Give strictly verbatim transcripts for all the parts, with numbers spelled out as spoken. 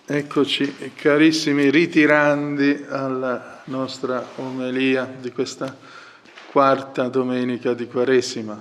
Eccoci, carissimi ritirandi, alla nostra omelia di questa quarta domenica di Quaresima.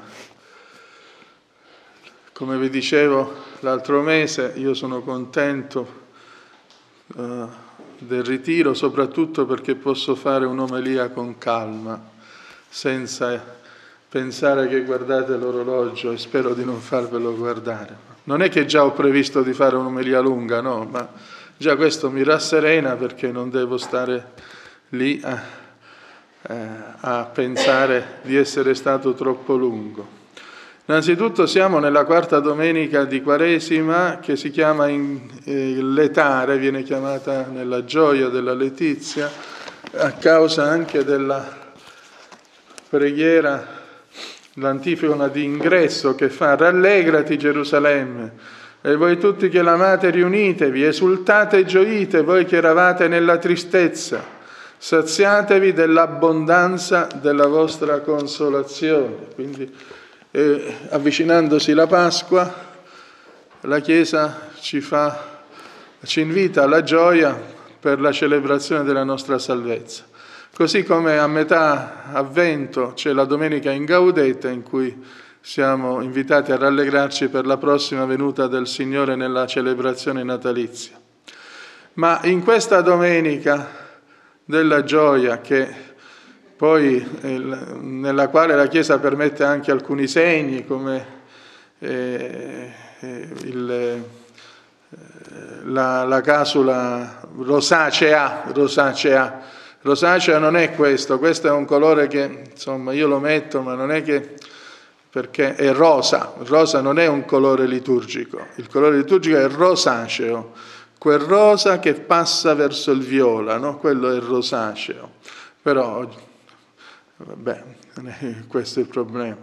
Come vi dicevo l'altro mese, io sono contento uh, del ritiro, soprattutto perché posso fare un'omelia con calma, senza pensare che guardate l'orologio, e spero di non farvelo guardare. Non è che già ho previsto di fare un'omelia lunga, no, ma già questo mi rasserena perché non devo stare lì a, a pensare di essere stato troppo lungo. Innanzitutto siamo nella quarta domenica di Quaresima, che si chiama in, eh, letare, viene chiamata nella gioia della letizia, a causa anche della preghiera, l'antifona di ingresso che fa: rallegrati Gerusalemme, e voi tutti che l'amate riunitevi, esultate e gioite, voi che eravate nella tristezza, saziatevi dell'abbondanza della vostra consolazione. Quindi eh, avvicinandosi la Pasqua, la Chiesa ci fa, ci invita alla gioia per la celebrazione della nostra salvezza. Così come a metà Avvento c'è la Domenica in Gaudete, in cui siamo invitati a rallegrarci per la prossima venuta del Signore nella celebrazione natalizia. Ma in questa domenica della gioia, che poi nella quale la Chiesa permette anche alcuni segni, come eh, il, la, la casula rosacea, rosacea. Rosacea non è questo, questo è un colore che, insomma, io lo metto, ma non è che... perché è rosa, rosa non è un colore liturgico, il colore liturgico è rosaceo, quel rosa che passa verso il viola, no? Quello è rosaceo, però, vabbè, non è questo il problema,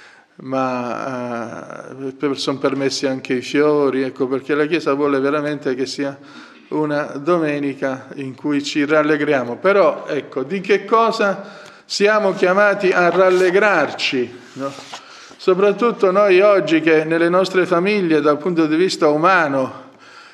ma uh, sono permessi anche i fiori, ecco, perché la Chiesa vuole veramente che sia una domenica in cui ci rallegriamo. Però, ecco, di che cosa siamo chiamati a rallegrarci, no? Soprattutto noi oggi, che nelle nostre famiglie dal punto di vista umano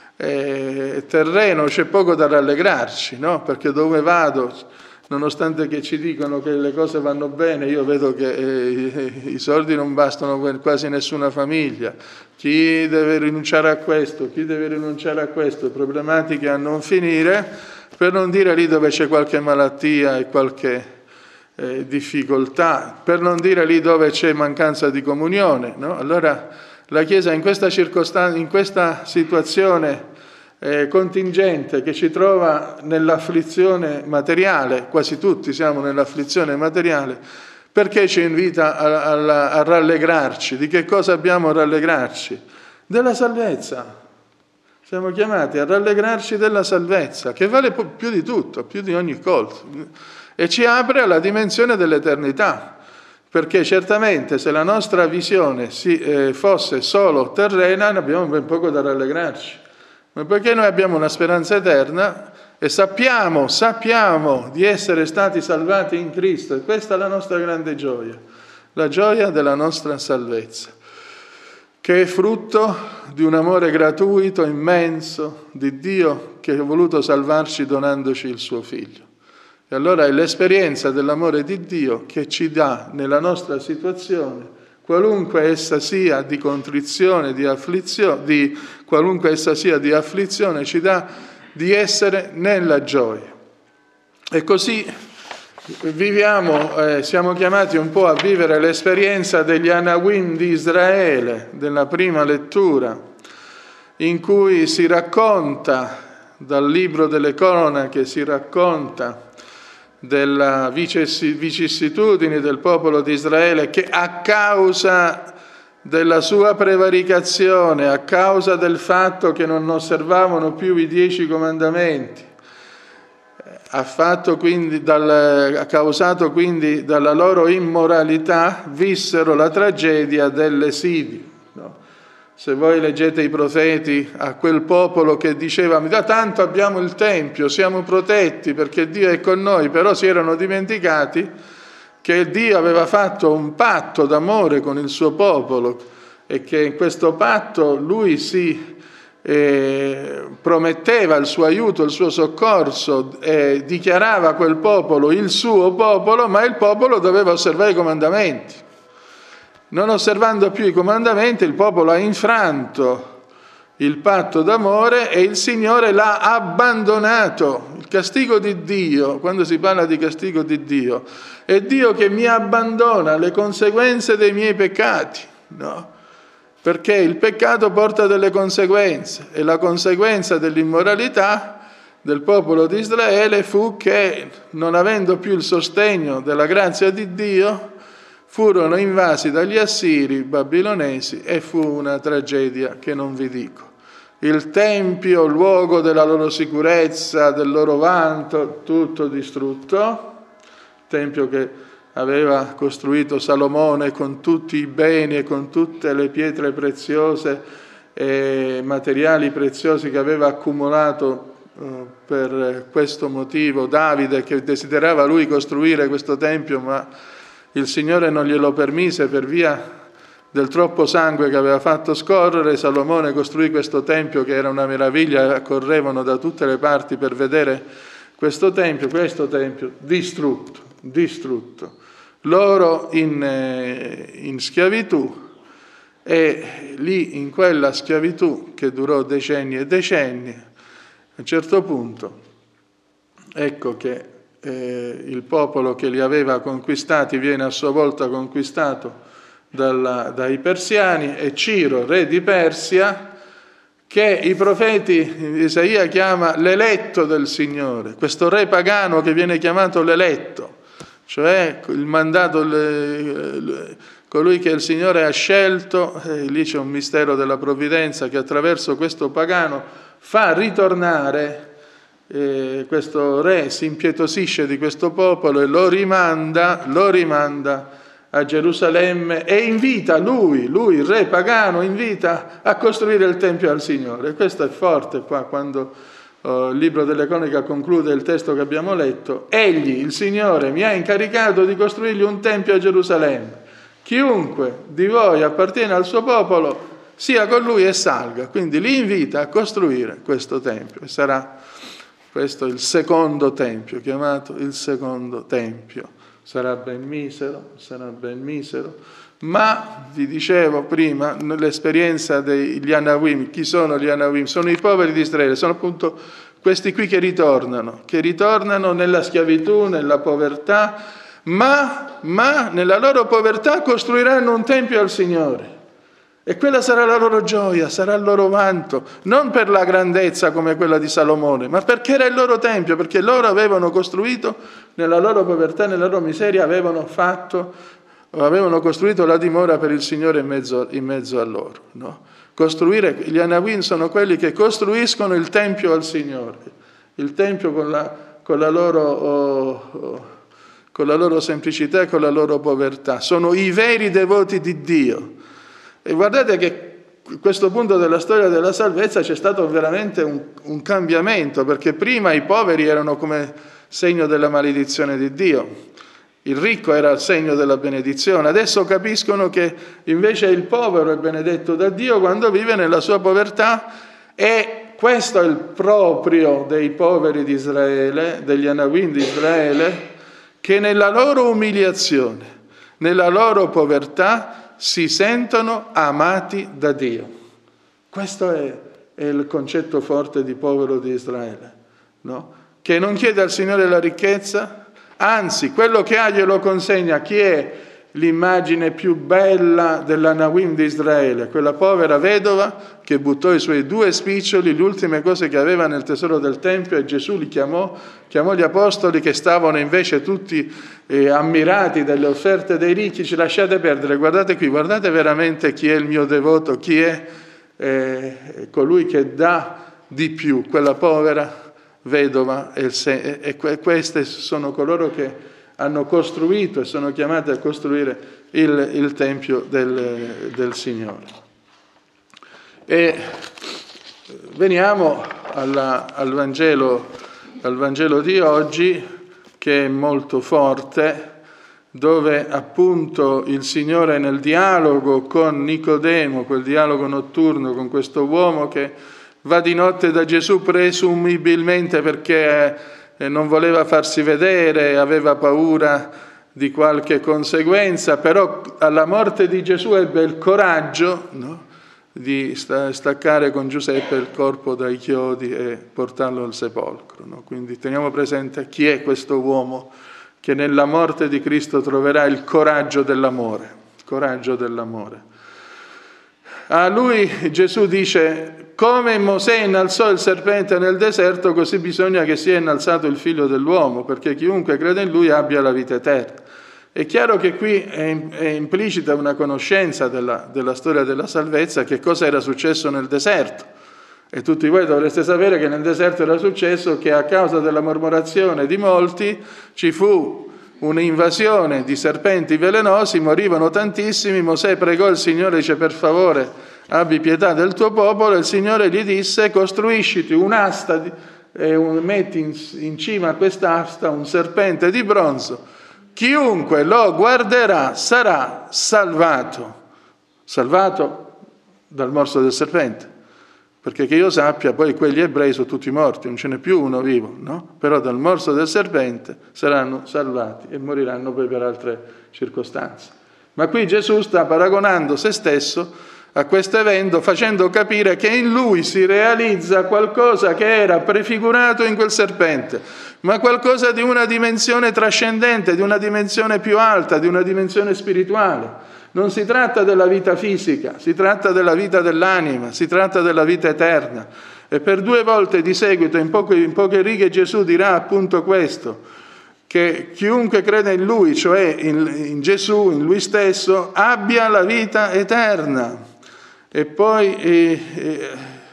e terreno c'è poco da rallegrarci, no? Perché dove vado, nonostante che ci dicono che le cose vanno bene, io vedo che eh, i soldi non bastano per quasi nessuna famiglia. Chi deve rinunciare a questo, chi deve rinunciare a questo, problematiche a non finire, per non dire lì dove c'è qualche malattia e qualche Eh, difficoltà, per non dire lì dove c'è mancanza di comunione, no? Allora la Chiesa in questa circostanza, in questa situazione eh, contingente che ci trova nell'afflizione materiale, quasi tutti siamo nell'afflizione materiale, perché ci invita a, a, a rallegrarci? Di che cosa abbiamo a rallegrarci? Della salvezza. Siamo chiamati a rallegrarci della salvezza, che vale più di tutto, più di ogni cosa. E ci apre alla dimensione dell'eternità, perché certamente se la nostra visione si, eh, fosse solo terrena, ne abbiamo ben poco da rallegrarci. Ma perché noi abbiamo una speranza eterna e sappiamo, sappiamo di essere stati salvati in Cristo, e questa è la nostra grande gioia, la gioia della nostra salvezza, che è frutto di un amore gratuito, immenso, di Dio che ha voluto salvarci donandoci il suo Figlio. E allora è l'esperienza dell'amore di Dio che ci dà nella nostra situazione, qualunque essa sia di contrizione, di afflizione, di qualunque essa sia di afflizione, ci dà di essere nella gioia. E così viviamo, eh, siamo chiamati un po' a vivere l'esperienza degli Anawim di Israele, della prima lettura, in cui si racconta, dal libro delle cronache si racconta della vicissitudine del popolo di Israele, che a causa della sua prevaricazione, a causa del fatto che non osservavano più i dieci comandamenti, ha, fatto quindi dal, ha causato quindi dalla loro immoralità, vissero la tragedia dell'esilio. No? Se voi leggete i profeti, a quel popolo che diceva: da tanto abbiamo il Tempio, siamo protetti perché Dio è con noi, però si erano dimenticati che Dio aveva fatto un patto d'amore con il suo popolo e che in questo patto Lui si eh, prometteva il suo aiuto, il suo soccorso, eh, dichiarava quel popolo il suo popolo, ma il popolo doveva osservare i comandamenti. Non osservando più i comandamenti, il popolo ha infranto il patto d'amore e il Signore l'ha abbandonato. Il castigo di Dio, quando si parla di castigo di Dio, è Dio che mi abbandona alle conseguenze dei miei peccati, no? Perché il peccato porta delle conseguenze e la conseguenza dell'immoralità del popolo di Israele fu che, non avendo più il sostegno della grazia di Dio, furono invasi dagli assiri babilonesi e fu una tragedia che non vi dico. Il tempio, luogo della loro sicurezza, del loro vanto, tutto distrutto. Tempio che aveva costruito Salomone con tutti i beni e con tutte le pietre preziose e materiali preziosi che aveva accumulato eh, per questo motivo. Davide, che desiderava lui costruire questo tempio, ma il Signore non glielo permise per via del troppo sangue che aveva fatto scorrere. Salomone costruì questo tempio che era una meraviglia, correvano da tutte le parti per vedere questo tempio, questo tempio distrutto, distrutto. Loro in, in schiavitù, e lì in quella schiavitù che durò decenni e decenni, a un certo punto ecco che eh, il popolo che li aveva conquistati viene a sua volta conquistato Dalla, dai persiani, e Ciro, re di Persia, che i profeti Isaia chiama l'eletto del Signore, questo re pagano che viene chiamato l'eletto, cioè il mandato, le, le, colui che il Signore ha scelto. E lì c'è un mistero della provvidenza che attraverso questo pagano fa ritornare, eh, questo re si impietosisce di questo popolo e lo rimanda, lo rimanda a Gerusalemme e invita lui, lui il re pagano, invita a costruire il Tempio al Signore. Questo è forte qua quando uh, il libro delle Croniche conclude il testo che abbiamo letto. Egli, il Signore, mi ha incaricato di costruirgli un Tempio a Gerusalemme. Chiunque di voi appartiene al suo popolo sia con lui e salga. Quindi li invita a costruire questo Tempio. E sarà questo il secondo Tempio, chiamato il secondo Tempio. Sarà ben misero, sarà ben misero, ma vi dicevo prima, nell'esperienza degli Anawim, chi sono gli Anawim? Sono i poveri di Israele, sono appunto questi qui che ritornano, che ritornano nella schiavitù, nella povertà, ma, ma nella loro povertà costruiranno un tempio al Signore. E quella sarà la loro gioia, sarà il loro vanto, non per la grandezza come quella di Salomone, ma perché era il loro tempio, perché loro avevano costruito, nella loro povertà, nella loro miseria, avevano fatto, avevano costruito la dimora per il Signore in mezzo, in mezzo a loro. No? Costruire, gli Anawim sono quelli che costruiscono il tempio al Signore, il tempio con la, con la loro... Oh, oh, con la loro semplicità e con la loro povertà. Sono i veri devoti di Dio. E guardate che a questo punto della storia della salvezza c'è stato veramente un, un cambiamento, perché prima i poveri erano come segno della maledizione di Dio, il ricco era il segno della benedizione. Adesso capiscono che invece il povero è benedetto da Dio quando vive nella sua povertà, e questo è il proprio dei poveri di Israele, degli Anawim di Israele, che nella loro umiliazione, nella loro povertà, si sentono amati da Dio. Questo è, è il concetto forte di povero di Israele, no? Che non chiede al Signore la ricchezza, anzi, quello che ha glielo consegna. Chi è l'immagine più bella dell'Anawim di Israele? Quella povera vedova che buttò i suoi due spiccioli, le ultime cose che aveva nel tesoro del Tempio, e Gesù li chiamò, chiamò gli apostoli che stavano invece tutti eh, ammirati dalle offerte dei ricchi. Ci lasciate perdere, guardate qui, guardate veramente chi è il mio devoto, chi è eh, colui che dà di più, quella povera vedova, e, il, e queste sono coloro che hanno costruito e sono chiamati a costruire il, il Tempio del, del Signore. E veniamo alla, al, Vangelo, al Vangelo di oggi, che è molto forte, dove appunto il Signore nel dialogo con Nicodemo, quel dialogo notturno con questo uomo che va di notte da Gesù presumibilmente perché non voleva farsi vedere, aveva paura di qualche conseguenza, però alla morte di Gesù ebbe il coraggio, no, di staccare con Giuseppe il corpo dai chiodi e portarlo al sepolcro. No? Quindi teniamo presente chi è questo uomo che nella morte di Cristo troverà il coraggio dell'amore. Coraggio dell'amore. A lui Gesù dice: come Mosè innalzò il serpente nel deserto, così bisogna che sia innalzato il figlio dell'uomo, perché chiunque crede in lui abbia la vita eterna. È chiaro che qui è, è implicita una conoscenza della, della storia della salvezza, che cosa era successo nel deserto. E tutti voi dovreste sapere che nel deserto era successo che a causa della mormorazione di molti ci fu un'invasione di serpenti velenosi, morivano tantissimi. Mosè pregò il Signore, dice: per favore abbi pietà del tuo popolo, e il Signore gli disse: costruisciti un'asta e un, metti in, in cima a quest'asta un serpente di bronzo, chiunque lo guarderà sarà salvato. Salvato dal morso del serpente, perché che io sappia poi quegli ebrei sono tutti morti, non ce n'è più uno vivo, no? Però dal morso del serpente saranno salvati e moriranno poi per altre circostanze. Ma qui Gesù sta paragonando se stesso a questo evento, facendo capire che in lui si realizza qualcosa che era prefigurato in quel serpente, ma qualcosa di una dimensione trascendente, di una dimensione più alta, di una dimensione spirituale. Non si tratta della vita fisica, si tratta della vita dell'anima, si tratta della vita eterna. E per due volte di seguito, in poche, in poche righe, Gesù dirà appunto questo, che chiunque crede in Lui, cioè in, in Gesù, in Lui stesso, abbia la vita eterna. E poi eh, eh,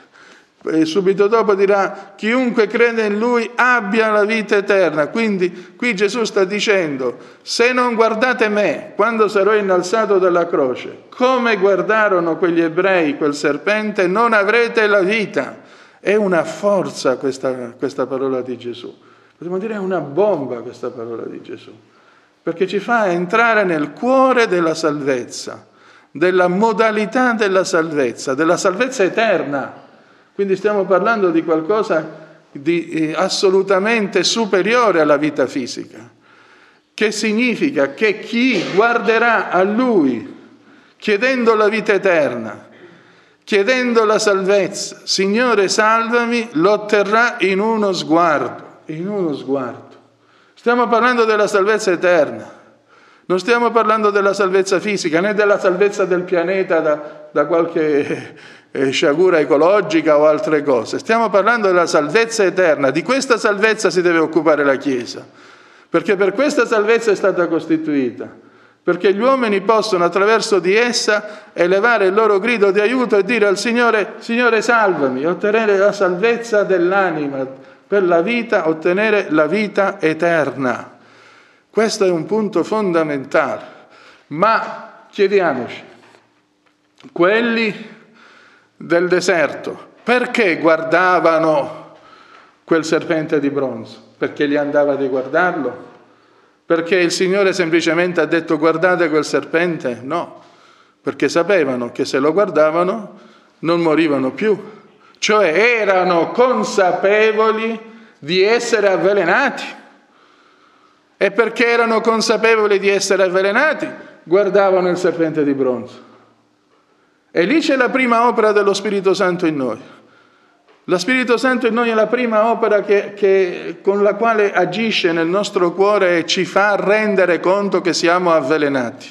e subito dopo dirà: chiunque crede in Lui abbia la vita eterna. Quindi qui Gesù sta dicendo: se non guardate me quando sarò innalzato dalla croce, come guardarono quegli ebrei quel serpente, non avrete la vita. È una forza questa, questa parola di Gesù. Potremmo dire è una bomba questa parola di Gesù, perché ci fa entrare nel cuore della salvezza, della modalità della salvezza, della salvezza eterna. Quindi stiamo parlando di qualcosa di eh, assolutamente superiore alla vita fisica, che significa che chi guarderà a Lui chiedendo la vita eterna, chiedendo la salvezza, Signore salvami, lo otterrà in uno sguardo, in uno sguardo. Stiamo parlando della salvezza eterna, non stiamo parlando della salvezza fisica, né della salvezza del pianeta da, da qualche eh, sciagura ecologica o altre cose. Stiamo parlando della salvezza eterna. Di questa salvezza si deve occupare la Chiesa, perché per questa salvezza è stata costituita, perché gli uomini possono attraverso di essa elevare il loro grido di aiuto e dire al Signore: Signore salvami, ottenere la salvezza dell'anima, per la vita, ottenere la vita eterna. Questo è un punto fondamentale. Ma chiediamoci, quelli del deserto, perché guardavano quel serpente di bronzo? Perché gli andava di guardarlo? Perché il Signore semplicemente ha detto guardate quel serpente? No, perché sapevano che se lo guardavano non morivano più, cioè erano consapevoli di essere avvelenati. E perché erano consapevoli di essere avvelenati, guardavano il serpente di bronzo. E lì c'è la prima opera dello Spirito Santo in noi. Lo Spirito Santo in noi è la prima opera che, che, con la quale agisce nel nostro cuore e ci fa rendere conto che siamo avvelenati.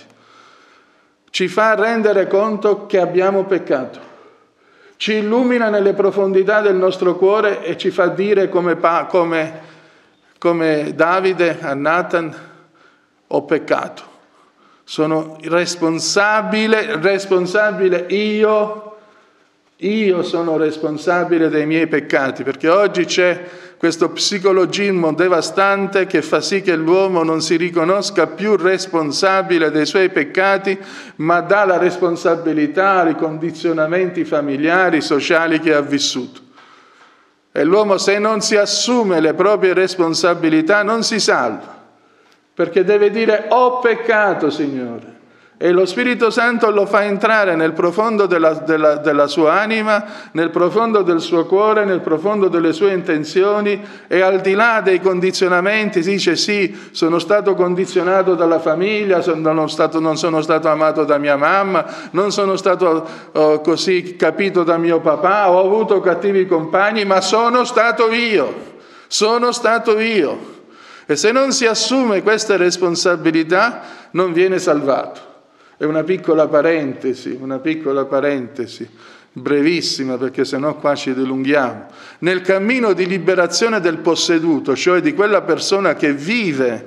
Ci fa rendere conto che abbiamo peccato. Ci illumina nelle profondità del nostro cuore e ci fa dire come, come, come Davide a Nathan: ho peccato. Sono responsabile, responsabile io, io sono responsabile dei miei peccati, perché oggi c'è questo psicologismo devastante che fa sì che l'uomo non si riconosca più responsabile dei suoi peccati, ma dà la responsabilità ai condizionamenti familiari, sociali che ha vissuto. E l'uomo, se non si assume le proprie responsabilità, non si salva. Perché deve dire: ho peccato, Signore, E lo Spirito Santo lo fa entrare nel profondo della, della, della sua anima, nel profondo del suo cuore, nel profondo delle sue intenzioni, e al di là dei condizionamenti dice: sì, sono stato condizionato dalla famiglia, sono stato, non sono stato amato da mia mamma, non sono stato oh, così capito da mio papà, ho avuto cattivi compagni, ma sono stato io, sono stato io. E se non si assume queste responsabilità non viene salvato. È una piccola parentesi, una piccola parentesi, brevissima, perché sennò qua ci dilunghiamo. Nel cammino di liberazione del posseduto, cioè di quella persona che vive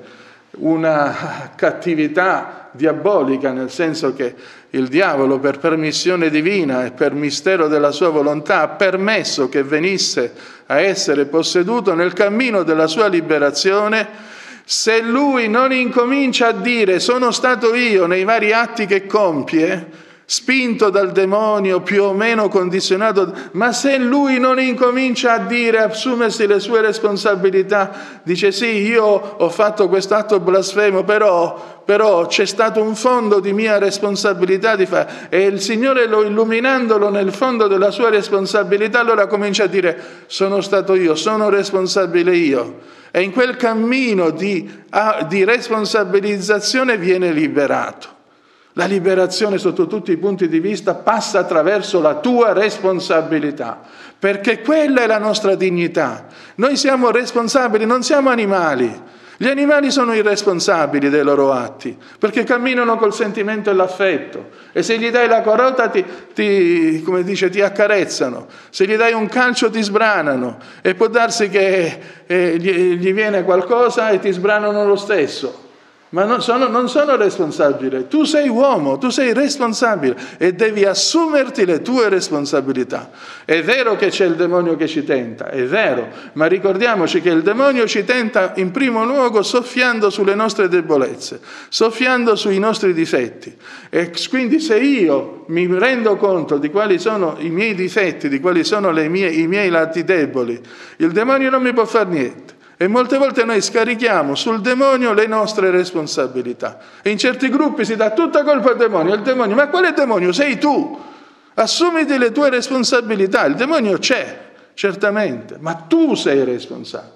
una cattività diabolica, nel senso che il diavolo, per permissione divina e per mistero della sua volontà, ha permesso che venisse a essere posseduto, nel cammino della sua liberazione, se lui non incomincia a dire sono stato io nei vari atti che compie, spinto dal demonio, più o meno condizionato, ma se lui non incomincia a dire, assumersi le sue responsabilità, dice sì, io ho fatto questo atto blasfemo, però, però c'è stato un fondo di mia responsabilità di fare, e il Signore, lo illuminandolo nel fondo della sua responsabilità, allora comincia a dire sono stato io, sono responsabile io. E in quel cammino di, di responsabilizzazione viene liberato. La liberazione sotto tutti i punti di vista passa attraverso la tua responsabilità, perché quella è la nostra dignità. Noi siamo responsabili, non siamo animali. Gli animali sono irresponsabili dei loro atti, perché camminano col sentimento e l'affetto, e se gli dai la carota ti, ti, come dice, ti accarezzano, se gli dai un calcio ti sbranano, e può darsi che eh, gli, gli viene qualcosa e ti sbranano lo stesso. Ma non sono, non sono responsabile. Tu sei uomo, tu sei responsabile e devi assumerti le tue responsabilità. È vero che c'è il demonio che ci tenta, è vero, ma ricordiamoci che il demonio ci tenta in primo luogo soffiando sulle nostre debolezze, soffiando sui nostri difetti. E quindi se io mi rendo conto di quali sono i miei difetti, di quali sono le mie, i miei lati deboli, il demonio non mi può fare niente. E molte volte noi scarichiamo sul demonio le nostre responsabilità. E in certi gruppi si dà tutta colpa al demonio. Il demonio, ma quale demonio? Sei tu. Assumiti le tue responsabilità. Il demonio c'è, certamente, ma tu sei responsabile.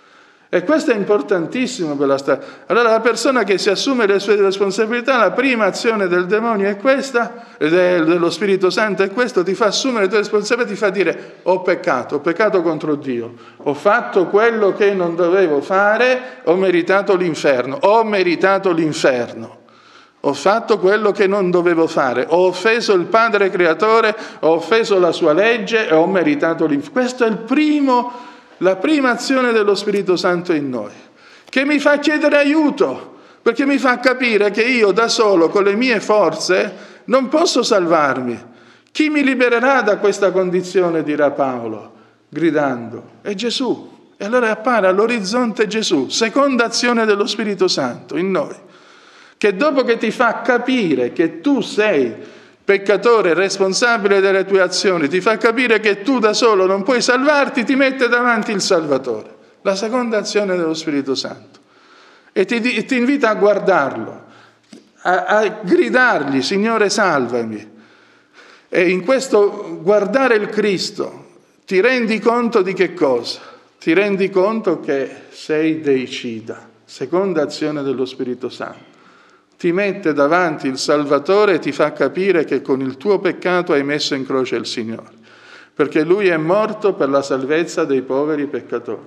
E questo è importantissimo per la storia. Allora la persona che si assume le sue responsabilità, la prima azione del demonio è questa, dello Spirito Santo è questo, ti fa assumere le tue responsabilità, ti fa dire ho peccato, ho peccato contro Dio, ho fatto quello che non dovevo fare, ho meritato l'inferno, ho meritato l'inferno. Ho fatto quello che non dovevo fare, ho offeso il Padre Creatore, ho offeso la sua legge e ho meritato l'inferno. Questo è il primo La prima azione dello Spirito Santo in noi, che mi fa chiedere aiuto, perché mi fa capire che io da solo, con le mie forze, non posso salvarmi. Chi mi libererà da questa condizione, dirà Paolo, gridando? È Gesù. E allora appare all'orizzonte Gesù, seconda azione dello Spirito Santo in noi, che dopo che ti fa capire che tu sei peccatore, responsabile delle tue azioni, ti fa capire che tu da solo non puoi salvarti, ti mette davanti il Salvatore. La seconda azione dello Spirito Santo. E ti, ti invita a guardarlo, a, a gridargli, Signore salvami. E in questo guardare il Cristo ti rendi conto di che cosa? Ti rendi conto che sei deicida. Seconda azione dello Spirito Santo. Ti mette davanti il Salvatore e ti fa capire che con il tuo peccato hai messo in croce il Signore, perché Lui è morto per la salvezza dei poveri peccatori.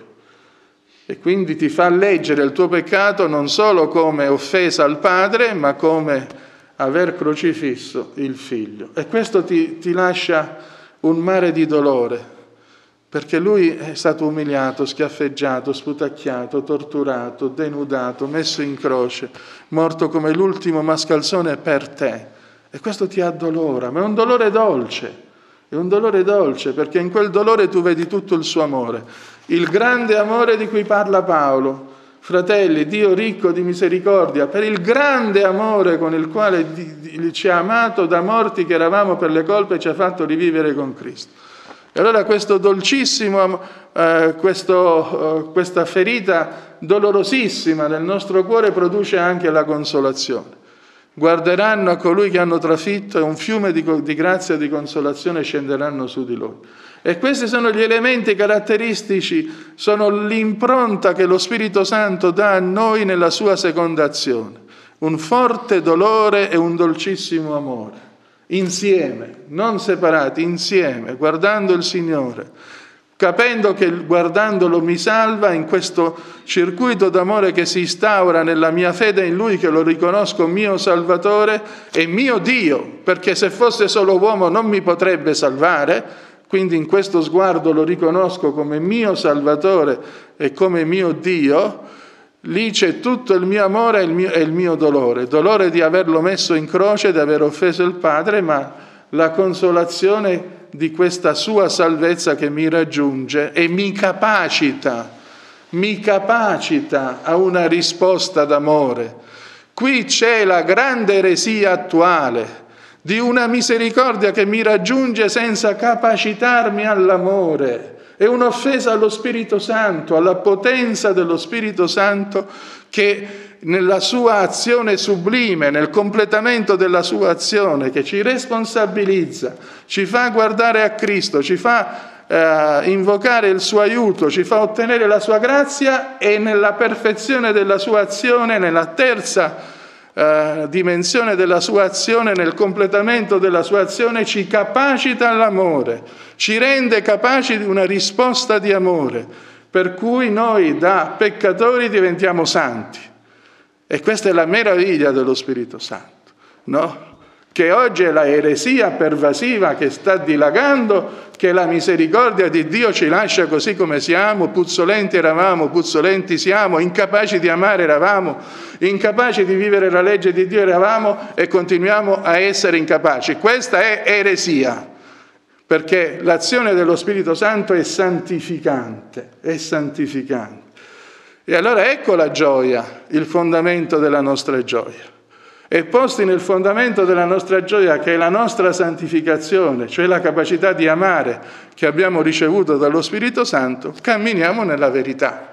E quindi ti fa leggere il tuo peccato non solo come offesa al Padre, ma come aver crocifisso il Figlio. E questo ti, ti lascia un mare di dolore, perché Lui è stato umiliato, schiaffeggiato, sputacchiato, torturato, denudato, messo in croce, morto come l'ultimo mascalzone per te. E questo ti addolora, ma è un dolore dolce, è un dolore dolce, perché in quel dolore tu vedi tutto il suo amore. Il grande amore di cui parla Paolo. Fratelli, Dio ricco di misericordia, per il grande amore con il quale ci ha amato da morti che eravamo per le colpe, ci ha fatto rivivere con Cristo. E allora questo dolcissimo, eh, questo, eh, questa ferita dolorosissima nel nostro cuore produce anche la consolazione. guarderanno a colui che hanno trafitto e un fiume di, di grazia e di consolazione scenderanno su di loro. E questi sono gli elementi caratteristici, sono l'impronta che lo Spirito Santo dà a noi nella sua seconda azione. Un forte dolore e un dolcissimo amore, insieme, non separati, insieme, guardando il Signore, capendo che guardandolo mi salva in questo circuito d'amore che si instaura nella mia fede in Lui, che lo riconosco mio Salvatore e mio Dio, perché se fosse solo uomo non mi potrebbe salvare, quindi in questo sguardo lo riconosco come mio Salvatore e come mio Dio. Lì c'è tutto il mio amore e il mio, e il mio dolore, dolore di averlo messo in croce, di aver offeso il Padre, ma la consolazione di questa sua salvezza che mi raggiunge e mi capacita, mi capacita a una risposta d'amore. Qui c'è la grande eresia attuale di una misericordia che mi raggiunge senza capacitarmi all'amore. È un'offesa allo Spirito Santo, alla potenza dello Spirito Santo che nella sua azione sublime, nel completamento della sua azione, che ci responsabilizza, ci fa guardare a Cristo, ci fa eh, invocare il suo aiuto, ci fa ottenere la sua grazia e nella perfezione della sua azione, nella terza eh, dimensione della sua azione, nel completamento della sua azione, ci capacita all'amore, ci rende capaci di una risposta di amore, per cui noi da peccatori diventiamo santi. E questa è la meraviglia dello Spirito Santo, no? Che oggi è la eresia pervasiva che sta dilagando, che la misericordia di Dio ci lascia così come siamo, puzzolenti eravamo, puzzolenti siamo, incapaci di amare eravamo, incapaci di vivere la legge di Dio eravamo e continuiamo a essere incapaci. Questa è eresia, perché l'azione dello Spirito Santo è santificante, è santificante. E allora ecco la gioia, il fondamento della nostra gioia. E posti nel fondamento della nostra gioia, che è la nostra santificazione, cioè la capacità di amare che abbiamo ricevuto dallo Spirito Santo, camminiamo nella verità,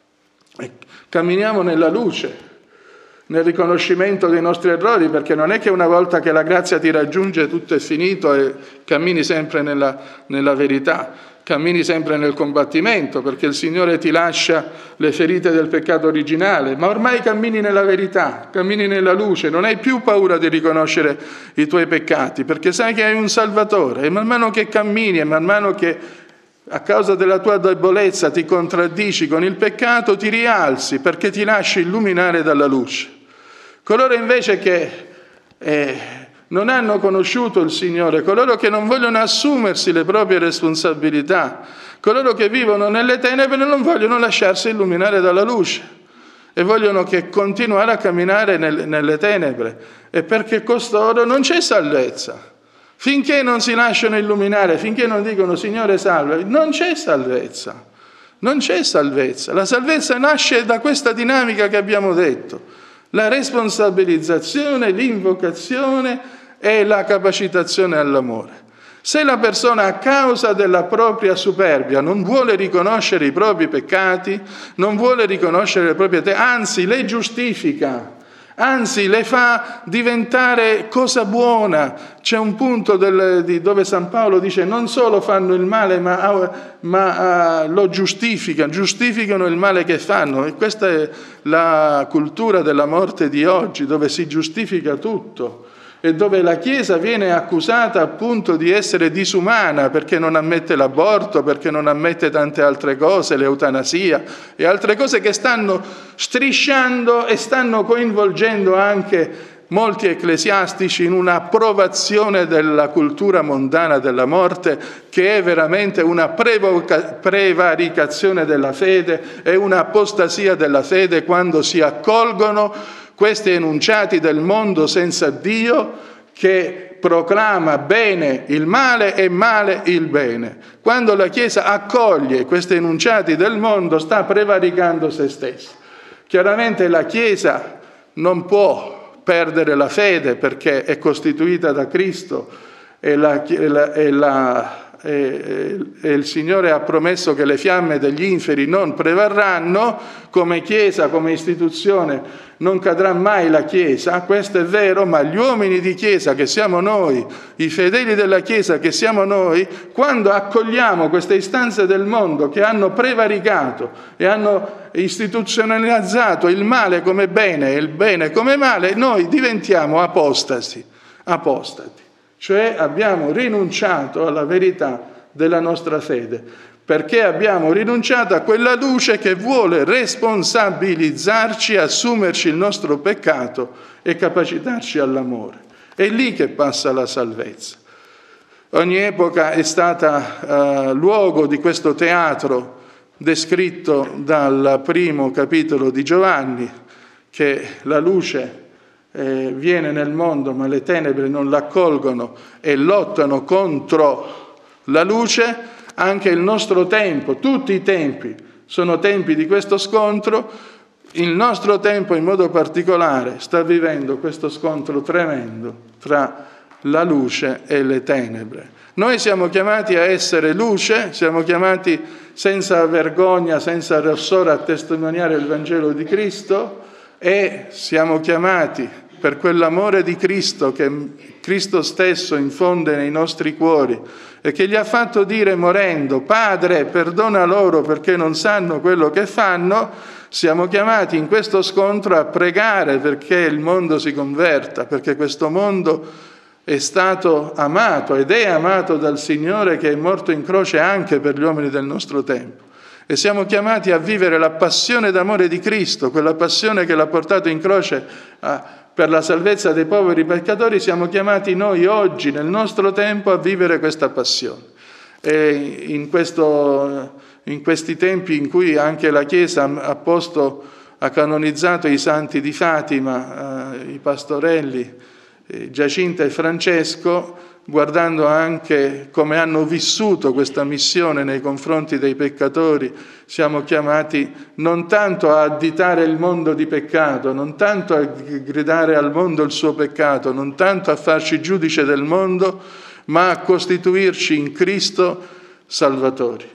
camminiamo nella luce, nel riconoscimento dei nostri errori, perché non è che una volta che la grazia ti raggiunge tutto è finito e cammini sempre nella, nella verità. Cammini sempre nel combattimento, perché il Signore ti lascia le ferite del peccato originale, ma ormai cammini nella verità, cammini nella luce, non hai più paura di riconoscere i tuoi peccati, perché sai che hai un Salvatore, e man mano che cammini, e man mano che a causa della tua debolezza ti contraddici con il peccato, ti rialzi, perché ti lasci illuminare dalla luce. Coloro invece che eh, non hanno conosciuto il Signore, coloro che non vogliono assumersi le proprie responsabilità, coloro che vivono nelle tenebre non vogliono lasciarsi illuminare dalla luce e vogliono che continuare a camminare nel, nelle tenebre, e perché costoro non c'è salvezza. Finché non si lasciano illuminare, finché non dicono Signore salva, non c'è salvezza, non c'è salvezza. La salvezza nasce da questa dinamica che abbiamo detto. La responsabilizzazione, l'invocazione e la capacitazione all'amore. Se la persona a causa della propria superbia non vuole riconoscere i propri peccati, non vuole riconoscere le proprie te, anzi le giustifica, anzi le fa diventare cosa buona. C'è un punto del, di, dove San Paolo dice non solo fanno il male ma, ma uh, lo giustificano, giustificano il male che fanno, e questa è la cultura della morte di oggi, dove si giustifica tutto e dove la Chiesa viene accusata appunto di essere disumana perché non ammette l'aborto, perché non ammette tante altre cose, l'eutanasia e altre cose che stanno strisciando e stanno coinvolgendo anche molti ecclesiastici in un'approvazione della cultura mondana della morte, che è veramente una prevoca- prevaricazione della fede e un'apostasia della fede, quando si accolgono questi enunciati del mondo senza Dio, che proclama bene il male e male il bene. Quando la Chiesa accoglie questi enunciati del mondo, sta prevaricando se stessa. Chiaramente la Chiesa non può perdere la fede, perché è costituita da Cristo e la, e la, e la e, e il Signore ha promesso che le fiamme degli inferi non prevarranno, come Chiesa, come istituzione non cadrà mai la Chiesa, questo è vero, ma gli uomini di Chiesa che siamo noi, i fedeli della Chiesa che siamo noi, quando accogliamo queste istanze del mondo che hanno prevaricato e hanno istituzionalizzato il male come bene e il bene come male, noi diventiamo apostasi, apostati, cioè abbiamo rinunciato alla verità della nostra fede, perché abbiamo rinunciato a quella luce che vuole responsabilizzarci, assumerci il nostro peccato e capacitarci all'amore. È lì che passa la salvezza. Ogni epoca è stata uh, luogo di questo teatro descritto dal primo capitolo di Giovanni, che la luce eh, viene nel mondo ma le tenebre non l'accolgono e lottano contro la luce. Anche il nostro tempo, tutti i tempi sono tempi di questo scontro, il nostro tempo in modo particolare sta vivendo questo scontro tremendo tra la luce e le tenebre. Noi siamo chiamati a essere luce, siamo chiamati senza vergogna, senza rossore a testimoniare il Vangelo di Cristo e siamo chiamati per quell'amore di Cristo che Cristo stesso infonde nei nostri cuori e che gli ha fatto dire morendo: Padre, perdona loro perché non sanno quello che fanno. Siamo chiamati in questo scontro a pregare perché il mondo si converta, perché questo mondo è stato amato ed è amato dal Signore, che è morto in croce anche per gli uomini del nostro tempo. E siamo chiamati a vivere la passione d'amore di Cristo, quella passione che l'ha portato in croce a per la salvezza dei poveri peccatori. Siamo chiamati noi oggi, nel nostro tempo, a vivere questa passione. E in, questo, in questi tempi in cui anche la Chiesa ha posto, ha canonizzato i santi di Fatima, eh, i pastorelli, eh, Giacinta e Francesco, guardando anche come hanno vissuto questa missione nei confronti dei peccatori, siamo chiamati non tanto a additare il mondo di peccato, non tanto a gridare al mondo il suo peccato, non tanto a farci giudice del mondo, ma a costituirci in Cristo salvatori,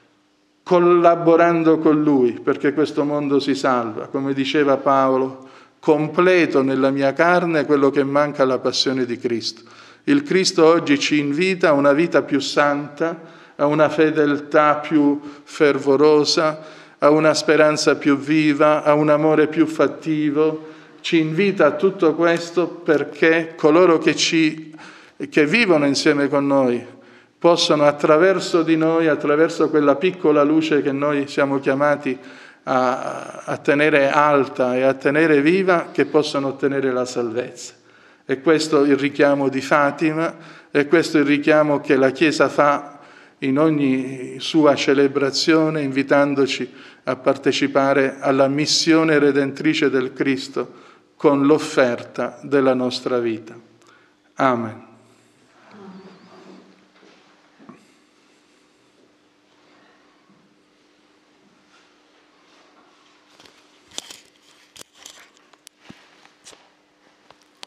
collaborando con Lui perché questo mondo si salva. Come diceva Paolo, completo nella mia carne quello che manca alla passione di Cristo. Il Cristo oggi ci invita a una vita più santa, a una fedeltà più fervorosa, a una speranza più viva, a un amore più fattivo. Ci invita a tutto questo perché coloro che, ci, che vivono insieme con noi possono attraverso di noi, attraverso quella piccola luce che noi siamo chiamati a, a tenere alta e a tenere viva, che possano ottenere la salvezza. E questo il richiamo di Fatima, e questo il richiamo che la Chiesa fa in ogni sua celebrazione, invitandoci a partecipare alla missione redentrice del Cristo con l'offerta della nostra vita. Amen.